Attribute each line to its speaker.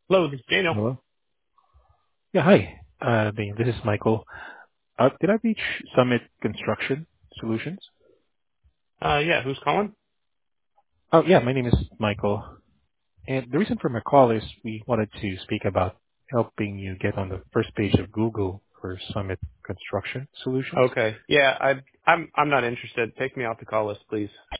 Speaker 1: Hello, this is Daniel.
Speaker 2: Hello? Yeah, hi. This is Michael. Did I reach Summit Construction Solutions?
Speaker 1: Yeah, who's calling?
Speaker 2: Oh, yeah, my name is Michael. And the reason for my call is we wanted to speak about helping you get on the first page of Google for Summit Construction Solutions.
Speaker 1: Okay. Yeah, I'm not interested. Take me off the call list, please.